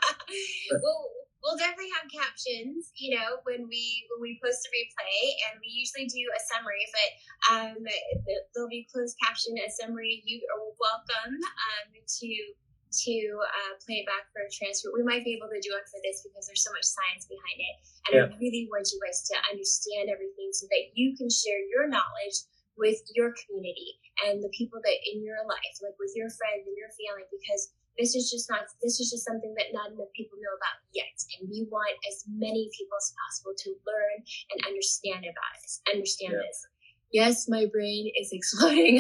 Well, we'll definitely have captions, you know, when we when we post the replay, and we usually do a summary. But um, there'll be closed caption, a summary. You are welcome um, to to uh, play it back for a transcript. We might be able to do it for this because there's so much science behind it, and Yeah. I really want you guys to understand everything so that you can share your knowledge with your community and the people that in your life, like with your friends and your family, because this is just not, this is just something that not enough people know about yet. And we want as many people as possible to learn and understand about this, understand Yeah. this. Yes, my brain is exploding.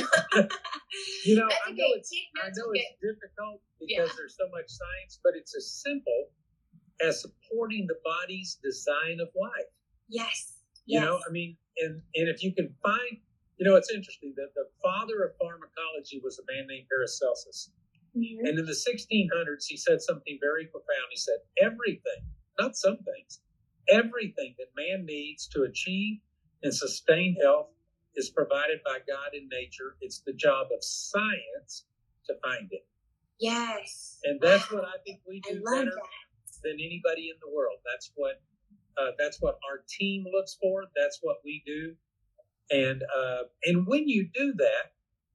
You know, That's I know okay. it's Take I notes, know okay. it's difficult because Yeah. there's so much science, but it's as simple as supporting the body's design of life. Yes. You Yes. know, I mean, and and if you can find, you know, it's interesting that the father of pharmacology was a man named Paracelsus. Mhm. And in the sixteen hundreds, he said something very profound. He said, everything, not some things, everything that man needs to achieve and sustain health is provided by God in nature. It's the job of science to find it. Yes. And that's Wow. what I think we I do love better that. than anybody in the world. That's what uh, that's what our team looks for. That's what we do. And uh, and when you do that,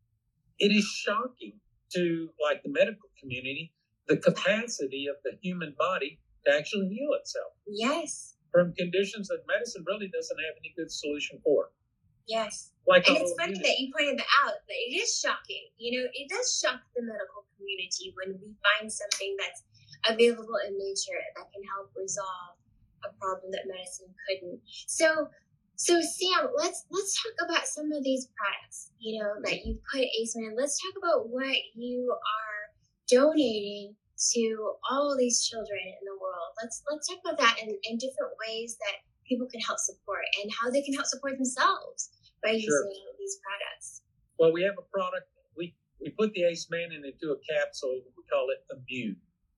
it is shocking to like the medical community the capacity of the human body to actually heal itself Yes. from conditions that medicine really doesn't have any good solution for. Yes. Like And it's funny autoimmunity. that you pointed that out. That it is shocking. You know, it does shock the medical community when we find something that's available in nature that can help resolve a problem that medicine couldn't. So, so Sam, let's let's talk about some of these products. You know that you put AceMan. Let's talk about what you are donating to all of these children in the world. Let's let's talk about that in, in different ways that people can help support and how they can help support themselves by using Sure. these products. Well, we have a product. We we put the Ace Man into a capsule. We call it Immune.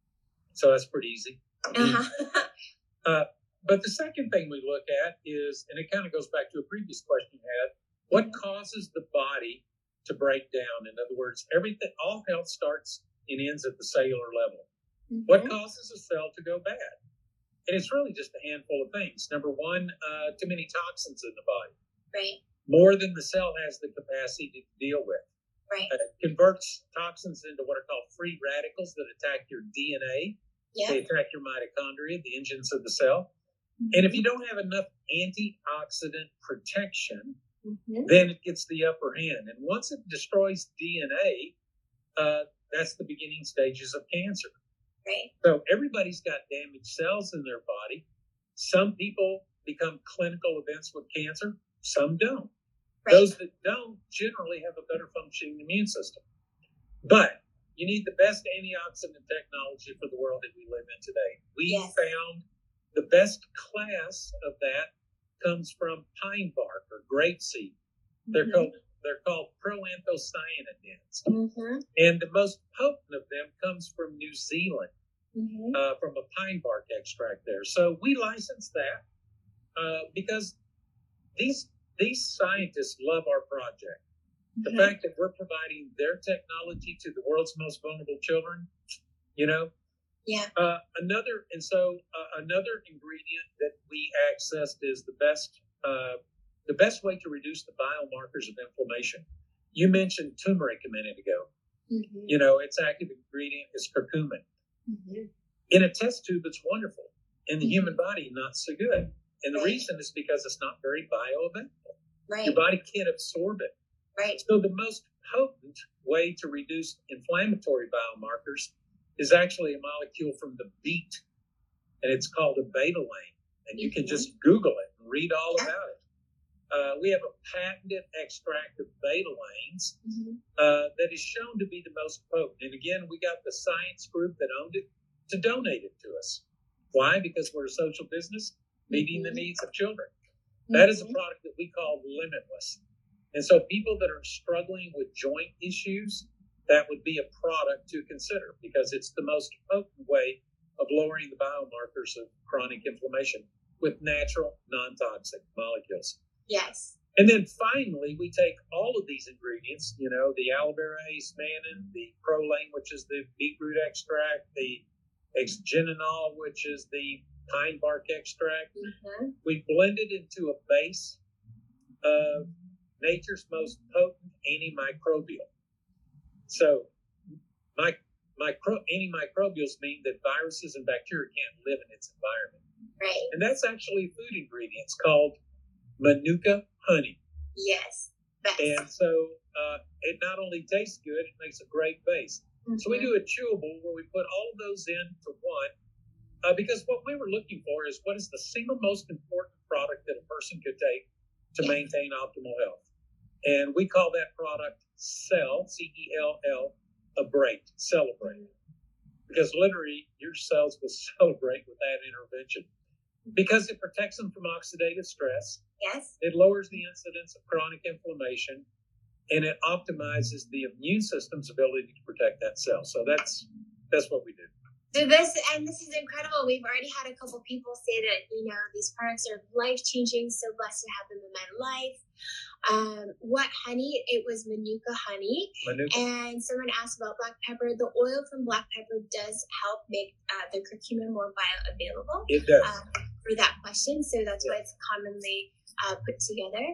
So that's pretty easy. Uh-huh. Uh, but the second thing we look at is, and it kind of goes back to a previous question you had, what causes the body to break down? In other words, everything, all health starts and ends at the cellular level. Mhm. What causes a cell to go bad? And it's really just a handful of things. Number one, uh, too many toxins in the body, Right. more than the cell has the capacity to deal with. Right. Uh, it converts toxins into what are called free radicals that attack your D N A. Yeah. They attack your mitochondria, the engines of the cell. And if you don't have enough antioxidant protection, Mhm. then it gets the upper hand. And once it destroys D N A, uh, that's the beginning stages of cancer. Right. So everybody's got damaged cells in their body. Some people become clinical events with cancer, some don't. Right. Those that don't generally have a better functioning immune system. But you need the best antioxidant technology for the world that we live in today. We Yes. found the best class of that comes from pine bark or grapeseed. They're Mhm. called they're called proanthocyanidins. Mhm. And the most potent of them comes from New Zealand, Mhm. uh, from a pine bark extract there. So we license that uh, because these these scientists love our project. The Mhm. fact that we're providing their technology to the world's most vulnerable children, you know. Yeah. Uh, another and so uh, another ingredient that we accessed is the best uh, the best way to reduce the biomarkers of inflammation. You mentioned turmeric a minute ago. Mhm. You know, its active ingredient is curcumin. Mhm. In a test tube, it's wonderful. In the Mhm. human body, not so good. And the Right. reason is because it's not very bioavailable. Right. Your body can't absorb it. Right. So the most potent way to reduce inflammatory biomarkers is actually a molecule from the beet, and it's called a betalain. And you can Mhm. just Google it and read all Yeah. about it. Uh, we have a patented extract of betalains Mhm. uh, that is shown to be the most potent. And again, we got the science group that owned it to donate it to us. Why? Because we're a social business meeting the Mhm. needs of children. That is a Mhm. product that we call Limitless. And so people that are struggling with joint issues, that would be a product to consider because it's the most potent way of lowering the biomarkers of chronic inflammation with natural, non-toxic molecules. Yes. And then finally, we take all of these ingredients, you know, the aloe vera ace mannan, the proline, which is the beetroot extract, the exgenanol, which is the pine bark extract. Mm-hmm. We blend it into a base of nature's most potent antimicrobial. So my, micro, antimicrobials mean that viruses and bacteria can't live in its environment. Right. And that's actually food ingredients called Manuka honey. Yes. Best. And so uh, it not only tastes good, it makes a great base. Mm-hmm. So we do a chewable where we put all of those into one uh, because what we were looking for is what is the single most important product that a person could take to yeah. maintain optimal health. And we call that product Cell, C E L L, Abrate, Celebrate. Because literally your cells will celebrate with that intervention. Because it protects them from oxidative stress. Yes. It lowers the incidence of chronic inflammation, and it optimizes the immune system's ability to protect that cell. So that's that's what we do. So this and this is incredible. We've already had a couple people say that you know these products are life changing. So blessed to have them in my life. Um, what honey? It was Manuka honey. Manuka. And someone asked about black pepper. The oil from black pepper does help make uh, the curcumin more bioavailable. It does. Um, for that question, so that's yeah. why it's commonly uh, put together.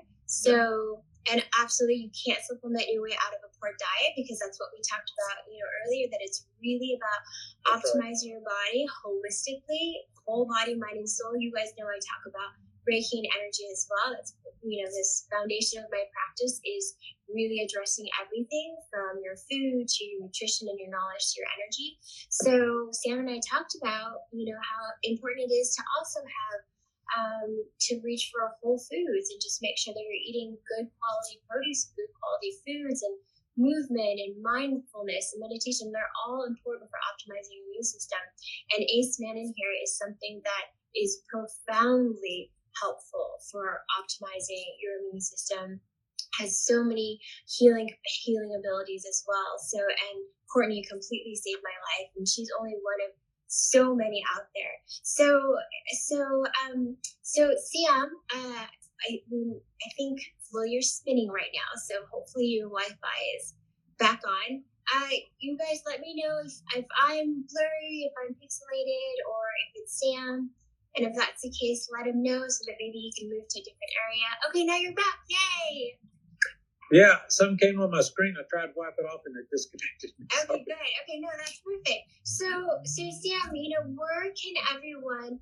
So, and absolutely, you can't supplement your way out of a poor diet because that's what we talked about, you know, earlier. That it's really about that's optimizing right. your body holistically, whole body, mind, and soul. You guys know I talk about Reiki and energy as well. That's you know, this foundation of my practice is really addressing everything from your food to your nutrition and your knowledge to your energy. So Sam and I talked about, you know, how important it is to also have um, to reach for whole foods and just make sure that you're eating good quality produce, good quality foods, and movement and mindfulness and meditation. They're all important for optimizing your immune system. And Ace Mannan here is something that is profoundly helpful for optimizing your immune system, has so many healing healing abilities as well. So, and Courtney completely saved my life, and she's only one of so many out there. So, so, um, so Sam, uh, I, I think, well, you're spinning right now, so hopefully your Wi-Fi is back on. Uh, you guys let me know if, if I'm blurry, if I'm pixelated, or if it's Sam. And if that's the case, let him know so that maybe he can move to a different area. Okay, now you're back. Yay! Yeah, something came on my screen. I tried to wipe it off and it disconnected. Okay, good. Okay, no, that's perfect. So, so Sam, you know, where can everyone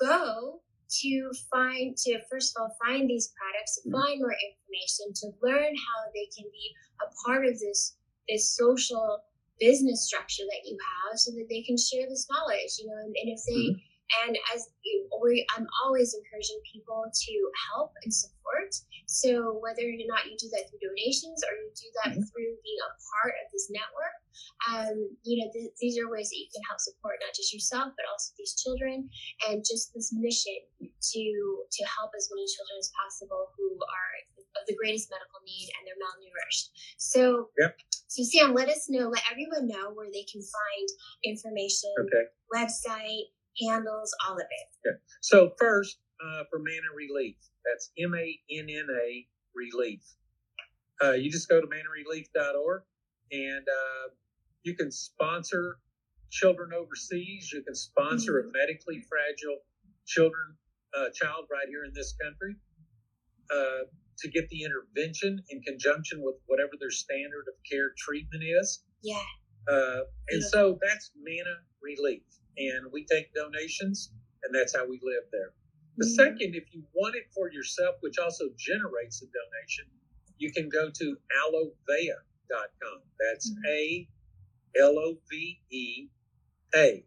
go to find, to first of all, find these products, to find more information, to learn how they can be a part of this, this social business structure that you have so that they can share this knowledge, you know, and, and if they... Mm-hmm. And as we, I'm always encouraging people to help and support. So whether or not you do that through donations or you do that mm-hmm. through being a part of this network, um, you know, th- these are ways that you can help support not just yourself, but also these children and just this mission to to help as many children as possible who are of the greatest medical need and they're malnourished. So, yep. so Sam, let us know, let everyone know where they can find information, okay. website, handles, all of it. Okay. So first, uh, for Manna Relief, that's M A N N A Relief. Uh, you just go to manna relief dot org and uh, you can sponsor children overseas. You can sponsor mm-hmm. a medically fragile children uh, child right here in this country uh, to get the intervention in conjunction with whatever their standard of care treatment is. Yeah. Uh, and yeah. so that's Manna Relief. And we take donations, and that's how we live there. The mm-hmm. second, if you want it for yourself, which also generates a donation, you can go to alovea dot com. That's mm-hmm. A L O V E A.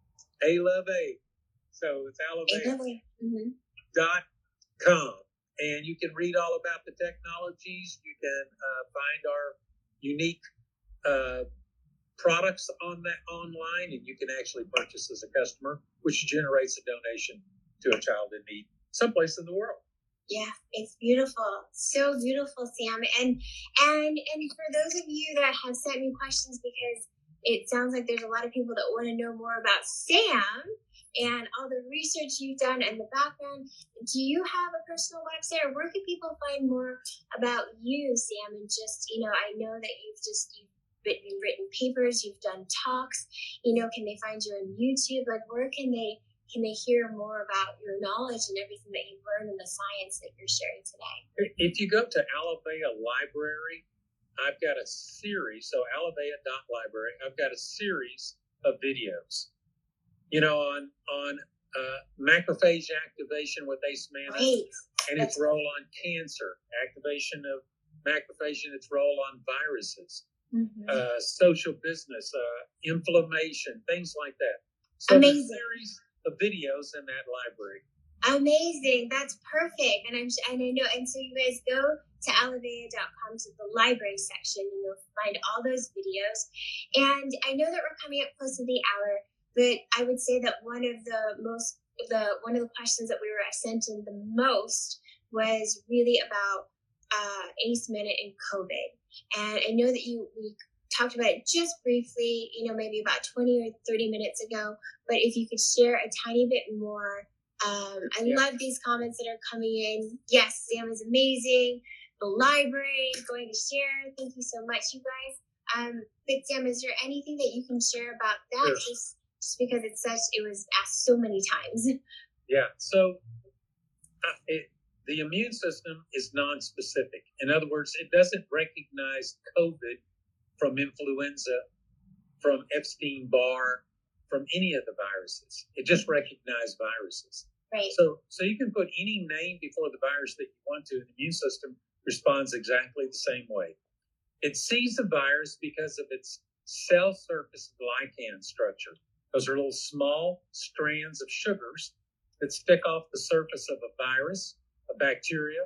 A love A. So it's alovea dot com. And you can read all about the technologies. You can uh, find our unique uh products on that online, and you can actually purchase as a customer, which generates a donation to a child in need someplace in the world. Yeah, it's beautiful. So beautiful, Sam. And and and for those of you that have sent me questions, because it sounds like there's a lot of people that want to know more about Sam and all the research you've done and the background. Do you have a personal website, or where can people find more about you, Sam? And just, you know, I know that you've just you've written, written papers, you've done talks. You know, can they find you on YouTube? Like, where can they can they hear more about your knowledge and everything that you've learned and the science that you're sharing today? If you go to Alavea Library, I've got a series. So Alavea dot library, I've got a series of videos. You know, on on uh, macrophage activation with Ace Manna and its role on cancer, activation of macrophage and its role on viruses, mm-hmm. uh, social business, uh, inflammation, things like that. So amazing. The series of videos in that library. Amazing. That's perfect. And I'm and I know and so you guys go to alavea dot com to the library section and you'll find all those videos. And I know that we're coming up close to the hour, but I would say that one of the most the one of the questions that we were sent in the most was really about uh, Ace Manna and COVID. And I know that you we talked about it just briefly, you know, maybe about twenty or thirty minutes ago. But if you could share a tiny bit more. Um, I yeah. love these comments that are coming in. Yes, Sam is amazing. The library, going to share. Thank you so much, you guys. Um, but Sam, is there anything that you can share about that? Sure. Just, just because it's such, it was asked so many times. Yeah. So uh, it, the immune system is non-specific. In other words, it doesn't recognize COVID from influenza, from Epstein-Barr, from any of the viruses. It just recognizes viruses. Right. So so you can put any name before the virus that you want to, and the immune system responds exactly the same way. It sees the virus because of its cell surface glycan structure. Those are little small strands of sugars that stick off the surface of a virus, a bacteria,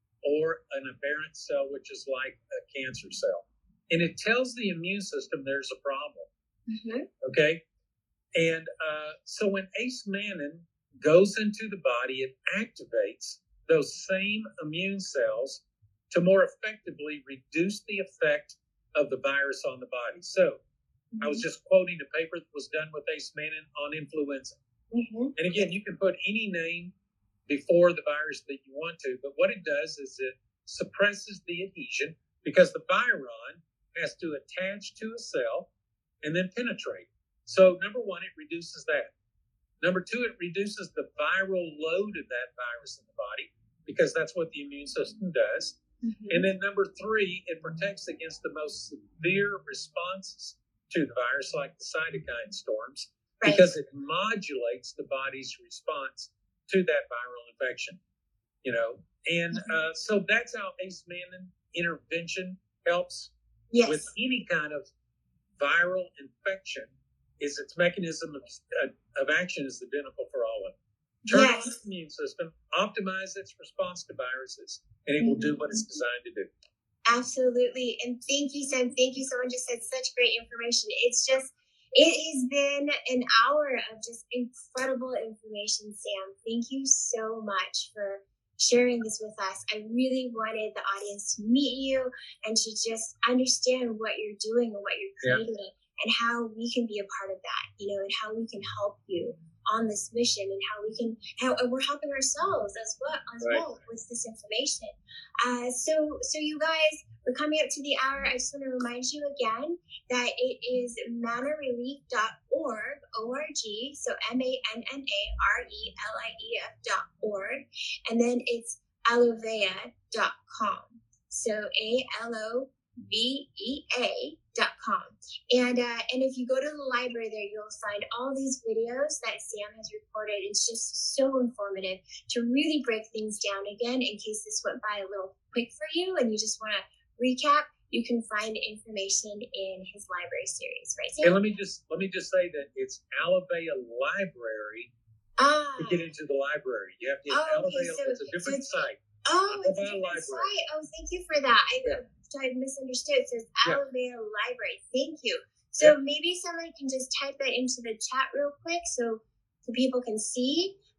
or an aberrant cell, which is like a cancer cell. And it tells the immune system there's a problem. Mm-hmm. Okay? And uh, so when Ace Manna goes into the body, it activates those same immune cells to more effectively reduce the effect of the virus on the body. So mm-hmm. I was just quoting a paper that was done with Ace Manna on influenza. Mm-hmm. And again, you can put any name before the virus that you want to, but what it does is it suppresses the adhesion because the viron has to attach to a cell and then penetrate. So number one, it reduces that. Number two, it reduces the viral load of that virus in the body because that's what the immune system does. Mm-hmm. And then number three, it protects against the most severe responses to the virus, like the cytokine storms, right. because it modulates the body's response to that viral infection. You know, and mm-hmm. uh, so that's how Ace Manna intervention helps yes. with any kind of viral infection. Is its mechanism of, uh, of action is identical for all of them. Turn yes. on the immune system, optimize its response to viruses, and it will do what it's designed to do. Absolutely. And thank you, Sam. Thank you. Someone just said such great information. It's just, it has been an hour of just incredible information, Sam. Thank you so much for sharing this with us. I really wanted the audience to meet you and to just understand what you're doing and what you're creating. Yeah. And how we can be a part of that, you know, and how we can help you on this mission, and how we can, how and we're helping ourselves as well, as right. well with this information. Uh, so, so you guys, we're coming up to the hour. I just want to remind you again that it is manna relief dot org, O R G, so M A N N A R E L I E F dot org, and then it's alavea dot com, so A L O V E A dot com. And uh, and if you go to the library there, you'll find all these videos that Sam has recorded. It's just so informative to really break things down again in case this went by a little quick for you and you just want to recap. You can find information in his library series, right, Sam? And let me just let me just say that it's Alavea Library ah. to get into the library. You have to oh, Alavea. Okay, so, it's a different so site. Oh, it's a different site. Oh, thank you for that. I, yeah. I misunderstood. It says Alavea yeah. Library. Thank you. So yeah. maybe someone can just type that into the chat real quick so, so people can see.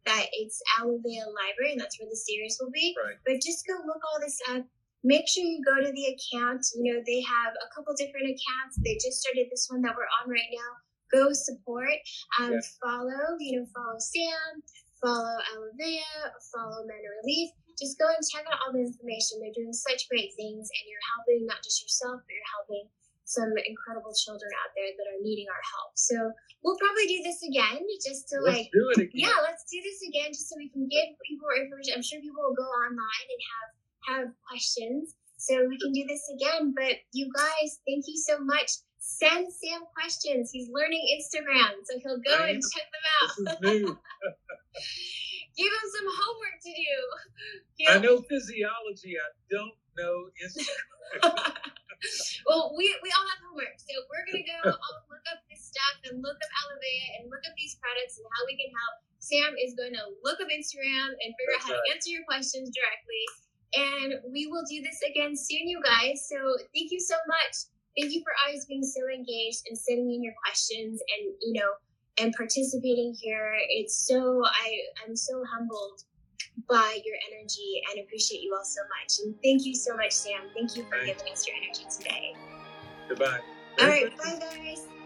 that it's Alavea Library, and that's where the series will be. Right. But just go look all this up. Make sure you go to the account. You know, they have a couple different accounts. They just started this one that we're on right now. Go support. Um, Yeah. Follow, you know, follow Sam, follow Alavea, follow Men Relief. Just go and check out all the information. They're doing such great things, and you're helping not just yourself, but you're helping some incredible children out there that are needing our help. So we'll probably do this again, just to Let's like, do it again. yeah, let's do this again, just so we can give people more information. I'm sure people will go online and have have questions, so we can do this again. But you guys, thank you so much. Send Sam questions. He's learning Instagram, so he'll go I and am. check them out. This is new. Give him some homework to do. I He'll- know physiology. I don't know Instagram. Well, we, we all have homework, so we're gonna go all look up this stuff and look up Alavea and look up these products and how we can help. Sam is going to look up Instagram and figure That's out how right. to answer your questions directly. And we will do this again soon, you guys. So thank you so much. Thank you for always being so engaged and sending in your questions and you know and participating here. It's so I I'm so humbled by your energy and appreciate you all so much. And thank you so much, Sam. Thank you for Thanks. giving us your energy today. Goodbye. All right, bye guys.